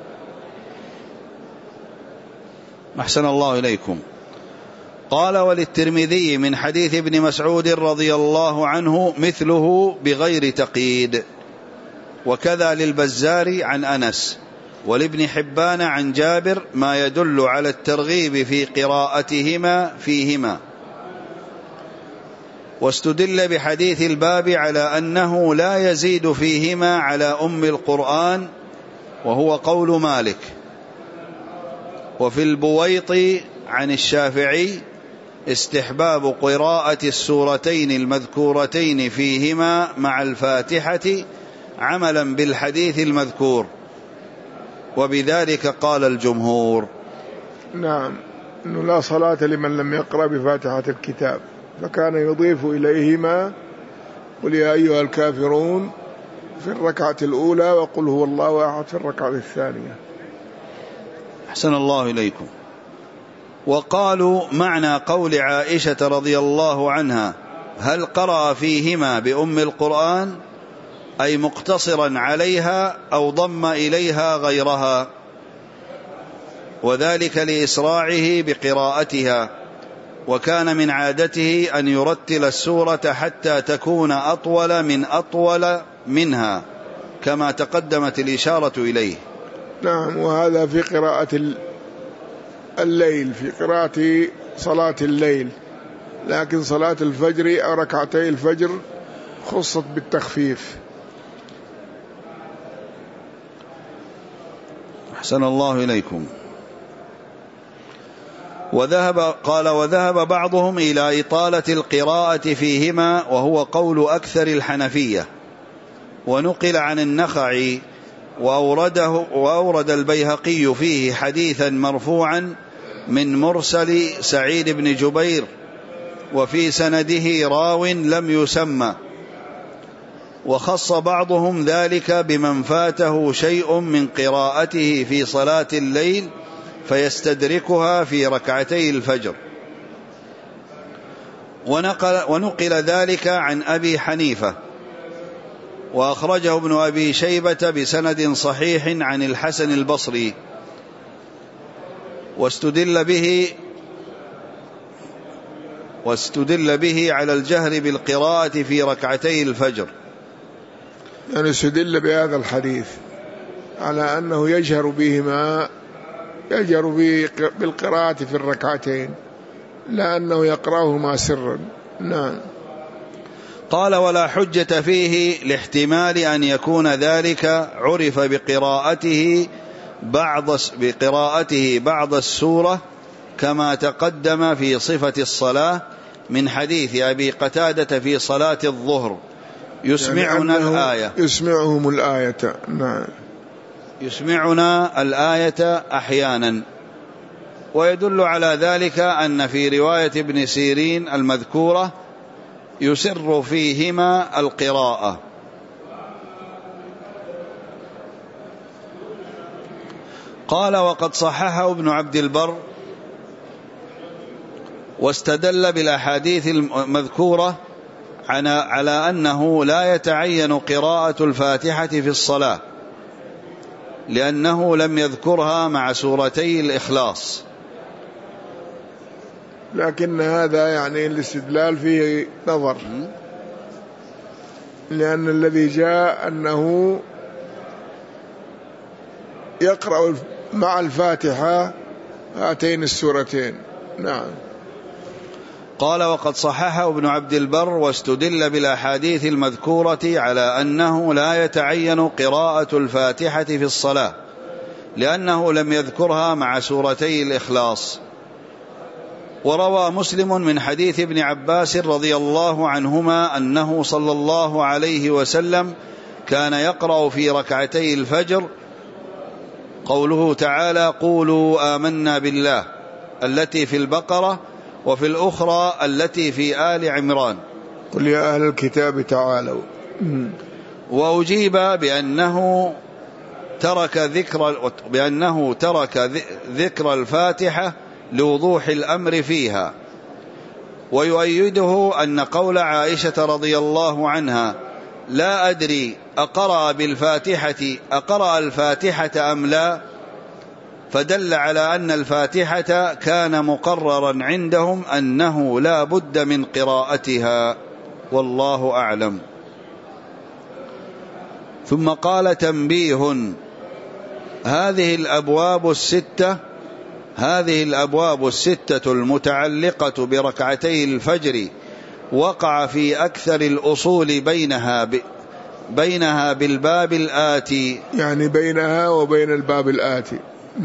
أحسن الله إليكم. قال: وللترمذي من حديث ابن مسعود رضي الله عنه مثله بغير تقييد، وكذا للبزار عن أنس، ولابن حبان عن جابر ما يدل على الترغيب في قراءتهما فيهما. واستدل بحديث الباب على أنه لا يزيد فيهما على أم القرآن، وهو قول مالك. وفي البويط عن الشافعي استحباب قراءة السورتين المذكورتين فيهما مع الفاتحة عملا بالحديث المذكور، وبذلك قال الجمهور. نعم، أنه لا صلاة لمن لم يقرأ بفاتحة الكتاب، فكان يضيف إليهما قل يا أيها الكافرون في الركعة الأولى وقل هو الله أحد في الركعة الثانية. أحسن الله إليكم. وقالوا معنى قول عائشة رضي الله عنها هل قرأ فيهما بأم القرآن أي مقتصرا عليها أو ضم إليها غيرها، وذلك لإسراعه بقراءتها، وكان من عادته أن يرتل السورة حتى تكون أطول من أطول منها كما تقدمت الإشارة إليه. نعم، وهذا في قراءة الليل، في قراءة صلاة الليل، لكن صلاة الفجر أو ركعتي الفجر خصت بالتخفيف. أحسن الله إليكم. وذهب قال وذهب بعضهم إلى إطالة القراءة فيهما، وهو قول أكثر الحنفية، ونقل عن النخعي وأورده وأورد البيهقي فيه حديثا مرفوعا من مرسل سعيد بن جبير، وفي سنده راو لم يسمى، وخص بعضهم ذلك بمن فاته شيء من قراءته في صلاة الليل فيستدركها في ركعتي الفجر. ونقل, ونقل ذلك عن أبي حنيفة، وأخرجه ابن أبي شيبة بسند صحيح عن الحسن البصري، واستدل به واستدل به على الجهر بالقراءة في ركعتي الفجر. يعني استدل بهذا الحديث على أنه يجهر بهما، يجهر بالقراءة في الركعتين، لأنه يقرأهما سرا. نعم. قال ولا حجة فيه لاحتمال أن يكون ذلك عرف بقراءته بعض بقراءته بعض السورة كما تقدم في صفة الصلاة من حديث أبي قتادة في صلاة الظهر يسمعنا يعني الآية يسمعهم الآية. نعم، يسمعنا الآية أحيانا. ويدل على ذلك أن في رواية ابن سيرين المذكورة يسر فيهما القراءة. قال وقد صححه ابن عبد البر واستدل بالأحاديث المذكورة على أنه لا يتعين قراءة الفاتحة في الصلاة لأنه لم يذكرها مع سورتي الإخلاص. لكن هذا يعني الاستدلال فيه نظر، لأن الذي جاء أنه يقرأ مع الفاتحة هاتين السورتين. نعم. قال وقد صححه ابن عبد البر واستدل بالأحاديث المذكورة على أنه لا يتعين قراءة الفاتحة في الصلاة لأنه لم يذكرها مع سورتي الإخلاص. وروى مسلم من حديث ابن عباس رضي الله عنهما أنه صلى الله عليه وسلم كان يقرأ في ركعتي الفجر قوله تعالى قولوا آمنا بالله التي في البقرة، وفي الأخرى التي في آل عمران قل يا أهل الكتاب تعالوا. وأجيب بأنه ترك ذكر بأنه ترك ذكر الفاتحة لوضوح الأمر فيها. ويؤيده أن قول عائشة رضي الله عنها لا أدري أقرأ بالفاتحة أقرأ الفاتحة أم لا، فدل على أن الفاتحة كان مقررا عندهم أنه لا بد من قراءتها، والله أعلم. ثم قال تنبيه: هذه الأبواب الستة هذه الأبواب الستة المتعلقة بركعتي الفجر وقع في أكثر الأصول بينها ب... بينها بالباب الآتي، يعني بينها وبين الباب الآتي.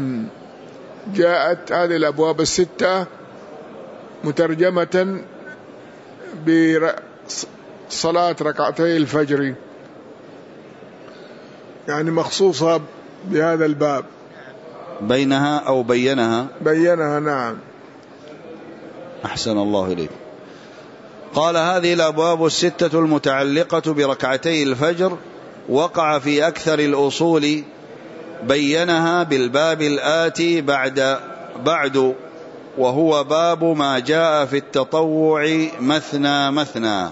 جاءت هذه الأبواب الستة مترجمة بصلاة ركعتي الفجر، يعني مخصوصة بهذا الباب. بينها أو بينها بينها. نعم. أحسن الله إليك. قال هذه الأبواب الستة المتعلقة بركعتي الفجر وقع في أكثر الأصول بينها بالباب الآتي بعد بعد وهو باب ما جاء في التطوع مثنى مثنى.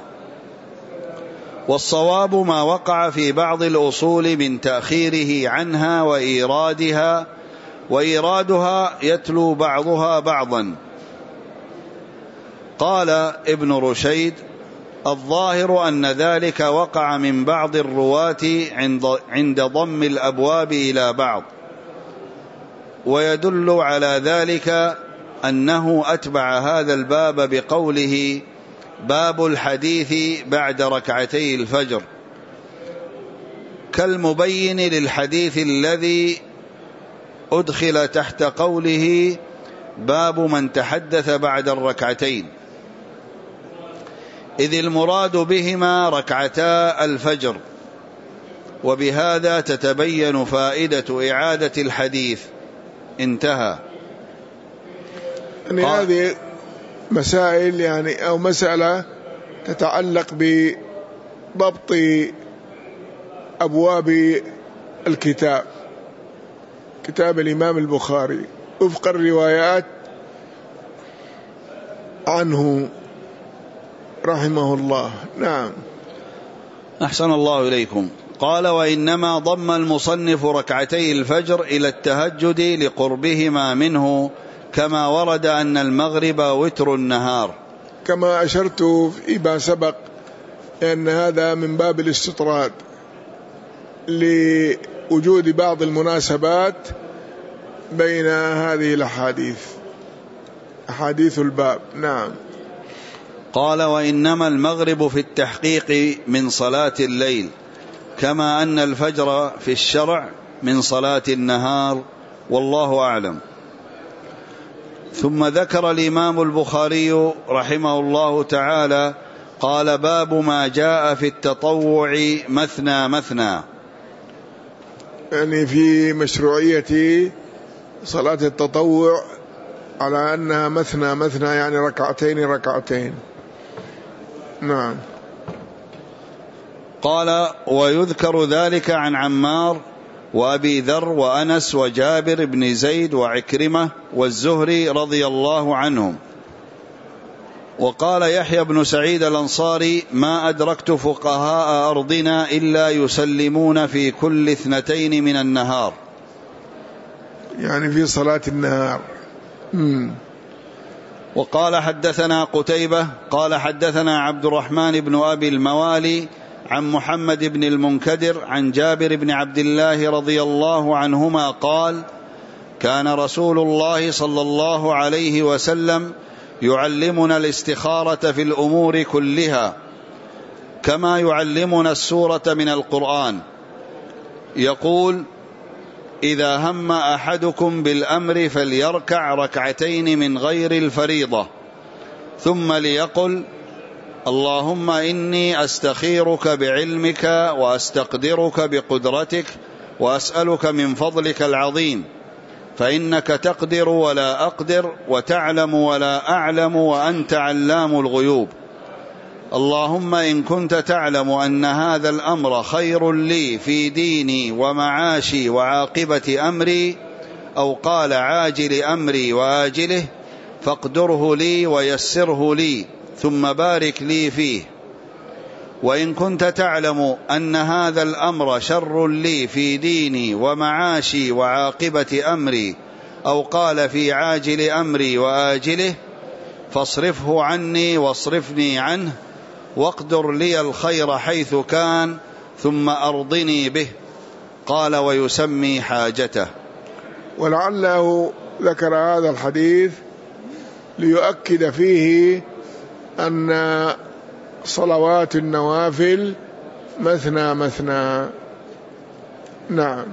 والصواب ما وقع في بعض الأصول من تأخيره عنها وإيرادها وإيرادها يتلو بعضها بعضا. قال ابن رشيد: الظاهر أن ذلك وقع من بعض الرواة عند, عند ضم الأبواب إلى بعض، ويدل على ذلك أنه أتبع هذا الباب بقوله باب الحديث بعد ركعتي الفجر، كالمبين للحديث الذي أدخل تحت قوله باب من تحدث بعد الركعتين، إذ المراد بهما ركعتا الفجر، وبهذا تتبين فائدة إعادة الحديث. انتهى. يعني هذه مسائل يعني أو مسألة تتعلق بضبط أبواب الكتاب، كتاب الإمام البخاري وفق الروايات عنه رحمه الله. نعم. أحسن الله إليكم. قال: وإنما ضم المصنف ركعتي الفجر إلى التهجد لقربهما منه، كما ورد أن المغرب وتر النهار، كما أشرت فيما سبق أن هذا من باب الاستطراد لوجود بعض المناسبات بين هذه الأحاديث، أحاديث الباب. نعم. قال: وإنما المغرب في التحقيق من صلاة الليل، كما أن الفجر في الشرع من صلاة النهار، والله أعلم. ثم ذكر الإمام البخاري رحمه الله تعالى قال: باب ما جاء في التطوع مثنى مثنى، يعني في مشروعية صلاة التطوع على أنها مثنى مثنى، يعني ركعتين ركعتين. نعم. قال: ويذكر ذلك عن عمار وأبي ذر وأنس وجابر بن زيد وعكرمة والزهري رضي الله عنهم. وقال يحيى بن سعيد الأنصاري: ما أدركت فقهاء أرضنا إلا يسلمون في كل اثنتين من النهار، يعني في صلاة النهار. مم. وقال حدثنا قتيبة قال حدثنا عبد الرحمن بن أبي الموالي عن محمد بن المنكدر عن جابر بن عبد الله رضي الله عنهما قال: كان رسول الله صلى الله عليه وسلم يعلمنا الاستخارة في الأمور كلها كما يعلمنا السورة من القرآن، يقول: إذا هم أحدكم بالأمر فليركع ركعتين من غير الفريضة، ثم ليقل: اللهم إني أستخيرك بعلمك وأستقدرك بقدرتك وأسألك من فضلك العظيم، فإنك تقدر ولا أقدر وتعلم ولا أعلم وأنت علام الغيوب. اللهم إن كنت تعلم أن هذا الأمر خير لي في ديني ومعاشي وعاقبة أمري، أو قال عاجل أمري وآجله، فاقدره لي ويسره لي ثم بارك لي فيه. وإن كنت تعلم أن هذا الأمر شر لي في ديني ومعاشي وعاقبة أمري، أو قال في عاجل أمري وآجله، فاصرفه عني واصرفني عنه، واقدر لي الخير حيث كان، ثم أرضني به. قال: ويسمي حاجته. ولعله ذكر هذا الحديث ليؤكد فيه أن صلوات النوافل مثنى مثنى. نعم.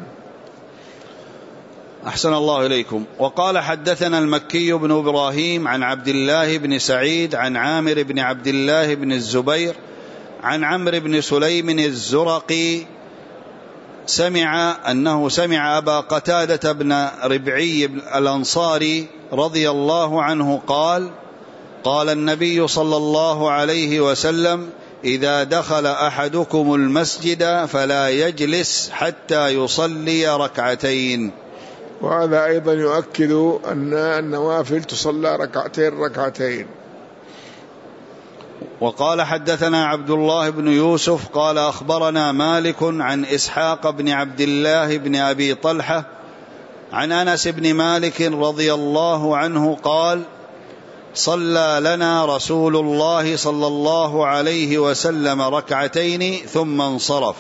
أحسن الله إليكم. وقال حدثنا المكي بن إبراهيم عن عبد الله بن سعيد عن عامر بن عبد الله بن الزبير عن عمرو بن سليم الزرقي سمع أنه سمع أبا قتادة بن ربعي الأنصاري رضي الله عنه قال: قال النبي صلى الله عليه وسلم: إذا دخل أحدكم المسجد فلا يجلس حتى يصلي ركعتين. وهذا أيضا يؤكد أن النوافل تصلى ركعتين ركعتين. وقال حدثنا عبد الله بن يوسف قال أخبرنا مالك عن إسحاق بن عبد الله بن أبي طلحة عن أنس بن مالك رضي الله عنه قال: صلى لنا رسول الله صلى الله عليه وسلم ركعتين ثم انصرف.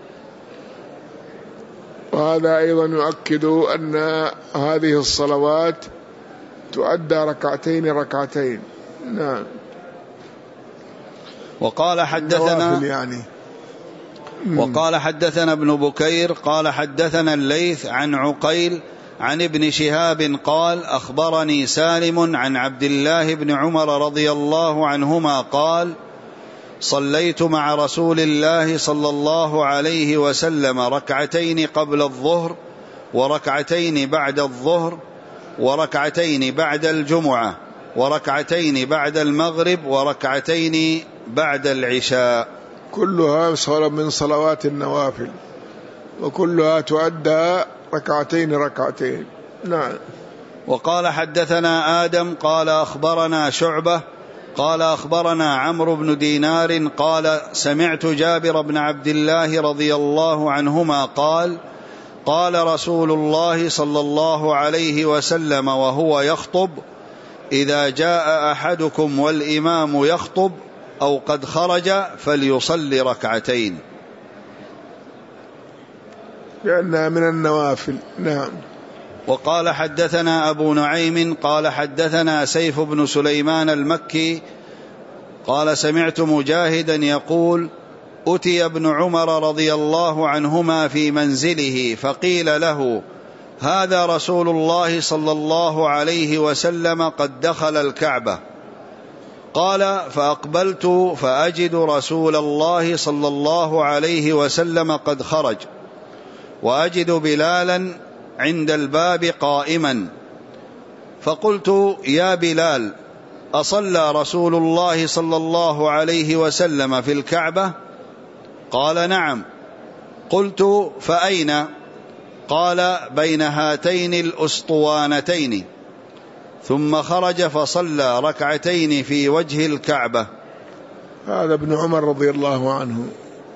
وهذا أيضا يؤكد أن هذه الصلوات تؤدى ركعتين ركعتين. نعم. وقال حدثنا يعني. وقال حدثنا ابن بكير قال حدثنا الليث عن عقيل عن ابن شهاب قال: أخبرني سالم عن عبد الله بن عمر رضي الله عنهما قال: صليت مع رسول الله صلى الله عليه وسلم ركعتين قبل الظهر وركعتين بعد الظهر وركعتين بعد الجمعة وركعتين بعد المغرب وركعتين بعد العشاء. كلها صلاة من صلوات النوافل، وكلها تؤدى ركعتين ركعتين. نعم. وقال حدثنا آدم قال أخبرنا شعبة قال أخبرنا عمرو بن دينار قال: سمعت جابر بن عبد الله رضي الله عنهما قال: قال رسول الله صلى الله عليه وسلم وهو يخطب: إذا جاء أحدكم والإمام يخطب أو قد خرج فليصلي ركعتين. لأنها من النوافل. نعم. وقال حدثنا أبو نعيم قال حدثنا سيف بن سليمان المكي قال: سمعت مجاهدا يقول: أتي ابن عمر رضي الله عنهما في منزله فقيل له: هذا رسول الله صلى الله عليه وسلم قد دخل الكعبة. قال: فأقبلت فأجد رسول الله صلى الله عليه وسلم قد خرج، وأجد بلالا عند الباب قائما، فقلت: يا بلال، أصلى رسول الله صلى الله عليه وسلم في الكعبة؟ قال: نعم. قلت: فأين؟ قال بين هاتين الأسطوانتين، ثم خرج فصلى ركعتين في وجه الكعبة. هذا ابن عمر رضي الله عنه.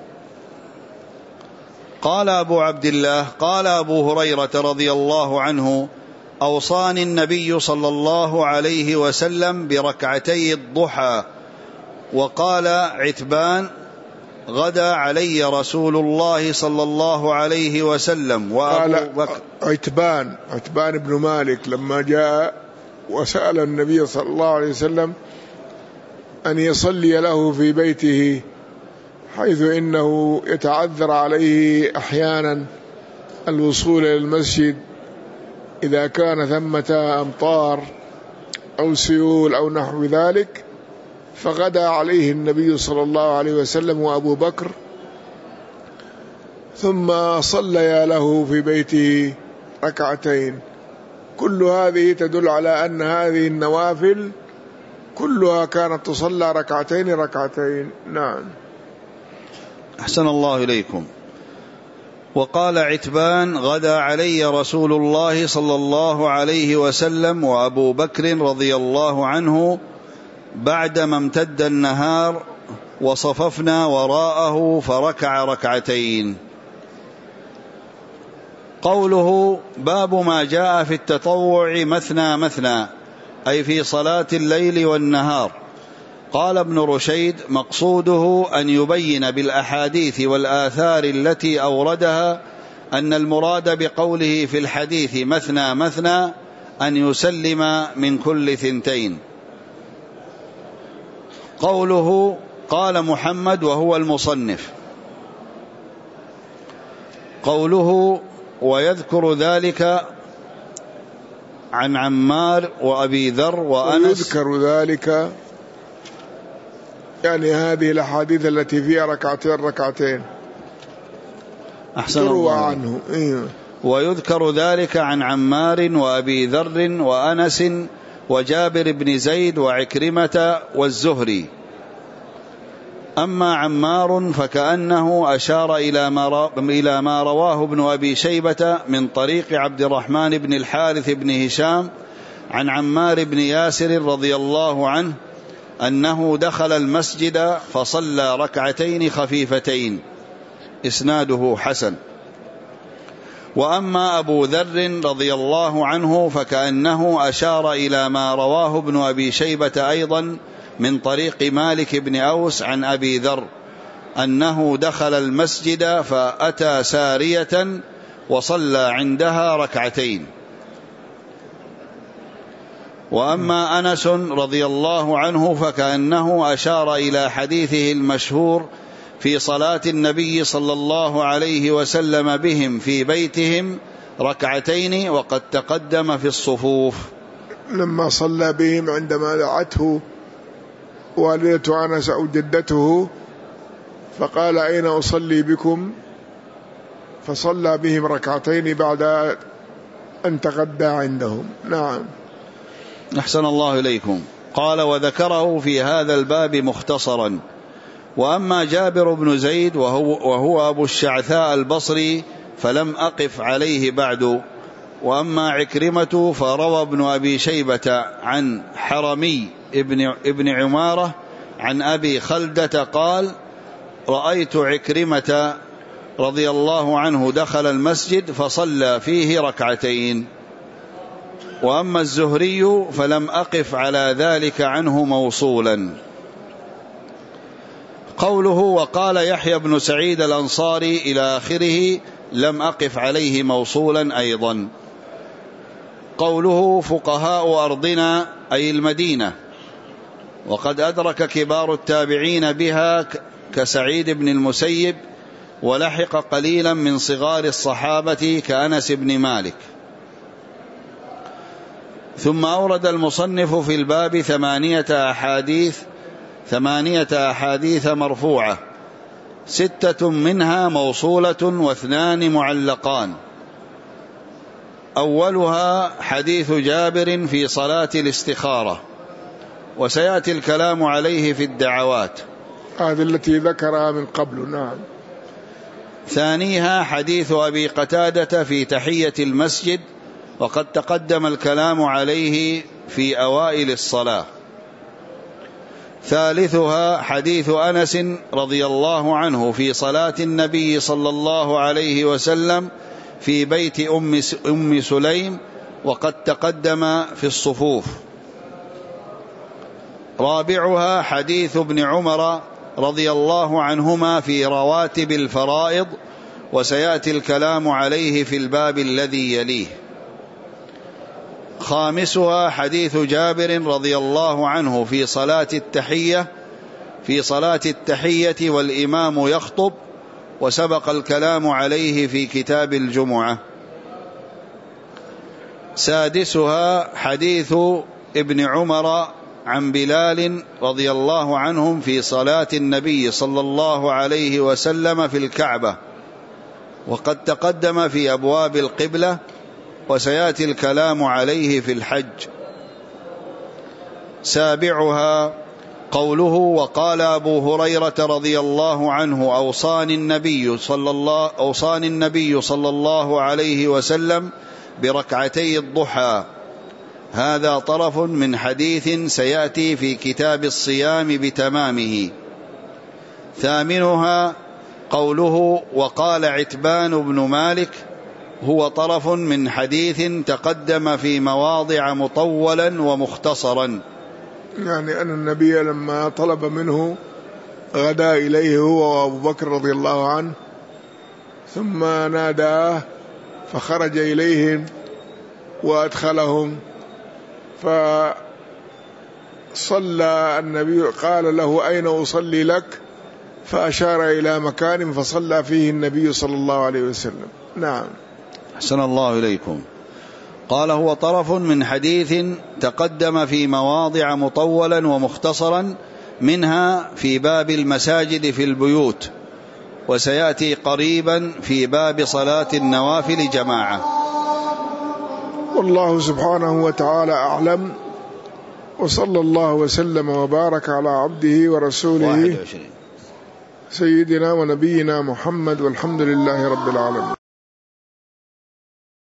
قال أبو عبد الله قال أبو هريرة رضي الله عنه: أوصاني النبي صلى الله عليه وسلم بركعتي الضحى. وقال عتبان: غدا علي رسول الله صلى الله عليه وسلم وأبو بكر. عتبان عتبان بن مالك لما جاء وسأل النبي صلى الله عليه وسلم أن يصلي له في بيته، حيث إنه يتعذر عليه أحيانا الوصول إلى المسجد إذا كان ثمة أمطار أو سيول أو نحو ذلك، فغدا عليه النبي صلى الله عليه وسلم وأبو بكر، ثم صليا له في بيته ركعتين. كل هذه تدل على أن هذه النوافل كلها كانت تصلى ركعتين ركعتين. نعم. أحسن الله إليكم. وقال عتبان: غدا علي رسول الله صلى الله عليه وسلم وأبو بكر رضي الله عنه بعدما امتد النهار، وصففنا وراءه فركع ركعتين. قوله: باب ما جاء في التطوع مثنى مثنى، أي في صلاة الليل والنهار. قال ابن رشيد: مقصوده أن يبين بالأحاديث والآثار التي أوردها أن المراد بقوله في الحديث مثنى مثنى أن يسلم من كل ثنتين. قوله: قال محمد وهو المصنف. قوله: ويذكر ذلك عن عمار وأبي ذر وأنس. ويذكر ذلك يعني هذه الأحاديث التي فيها ركعتين ركعتين. أحسن الله عنه. إيه. ويذكر ذلك عن عمار وأبي ذر وأنس وجابر بن زيد وعكرمة والزهري. أما عمار فكأنه أشار إلى ما رواه ابن أبي شيبة من طريق عبد الرحمن بن الحارث بن هشام عن عمار بن ياسر رضي الله عنه أنه دخل المسجد فصلى ركعتين خفيفتين، إسناده حسن. وأما أبو ذر رضي الله عنه فكأنه أشار إلى ما رواه ابن أبي شيبة أيضا من طريق مالك بن أوس عن أبي ذر أنه دخل المسجد فأتى سارية وصلى عندها ركعتين. وأما أنس رضي الله عنه فكأنه أشار إلى حديثه المشهور في صلاة النبي صلى الله عليه وسلم بهم في بيتهم ركعتين، وقد تقدم في الصفوف. لما صلى بهم عندما دعته والدة أنس أو جدته فقال: أين أصلي بكم؟ فصلى بهم ركعتين بعد أن تغدى عندهم. نعم. أحسن الله إليكم. قال: وذكره في هذا الباب مختصرا. وأما جابر بن زيد وهو, وهو أبو الشعثاء البصري فلم أقف عليه بعد. وأما عكرمة فروى ابن أبي شيبة عن حرمي ابن, ابن عمارة عن أبي خلدة قال: رأيت عكرمة رضي الله عنه دخل المسجد فصلى فيه ركعتين. وأما الزهري فلم أقف على ذلك عنه موصولا. قوله: وقال يحيى بن سعيد الأنصاري إلى آخره لم أقف عليه موصولا أيضا. قوله: فقهاء أرضنا أي المدينة، وقد أدرك كبار التابعين بها كسعيد بن المسيب، ولحق قليلا من صغار الصحابة كأنس بن مالك. ثم أورد المصنف في الباب ثمانية أحاديث ثمانية أحاديث مرفوعة، ستة منها موصولة واثنان معلقان. أولها حديث جابر في صلاة الاستخارة، وسيأتي الكلام عليه في الدعوات. هذه التي ذكرها من قبل. نعم. ثانيها حديث أبي قتادة في تحية المسجد، وقد تقدم الكلام عليه في أوائل الصلاة. ثالثها حديث أنس رضي الله عنه في صلاة النبي صلى الله عليه وسلم في بيت أم سليم، وقد تقدم في الصفوف. رابعها حديث ابن عمر رضي الله عنهما في رواتب الفرائض، وسيأتي الكلام عليه في الباب الذي يليه. خامسها حديث جابر رضي الله عنه في صلاة التحية في صلاة التحية والإمام يخطب، وسبق الكلام عليه في كتاب الجمعة. سادسها حديث ابن عمر عن بلال رضي الله عنهم في صلاة النبي صلى الله عليه وسلم في الكعبة، وقد تقدم في أبواب القبلة، وسيأتي الكلام عليه في الحج. سابعها قوله: وقال أبو هريرة رضي الله عنه: أوصاني النبي صلى الله, أوصاني النبي صلى الله عليه وسلم بركعتي الضحى. هذا طرف من حديث سيأتي في كتاب الصيام بتمامه. ثامنها قوله: وقال عتبان بن مالك. هو طرف من حديث تقدم في مواضع مطولا ومختصرا، يعني أن النبي لما طلب منه غدا إليه هو وأبو بكر رضي الله عنه، ثم ناداه فخرج إليهم وأدخلهم، فصلى النبي، قال له: أين أصلي لك؟ فأشار إلى مكان فصلى فيه النبي صلى الله عليه وسلم. نعم. أحسن الله إليكم. قال: هو طرف من حديث تقدم في مواضع مطولا ومختصرا، منها في باب المساجد في البيوت، وسيأتي قريبا في باب صلاة النوافل جماعة. والله سبحانه وتعالى أعلم، وصلى الله وسلم وبارك على عبده ورسوله سيدنا ونبينا محمد، والحمد لله رب العالمين.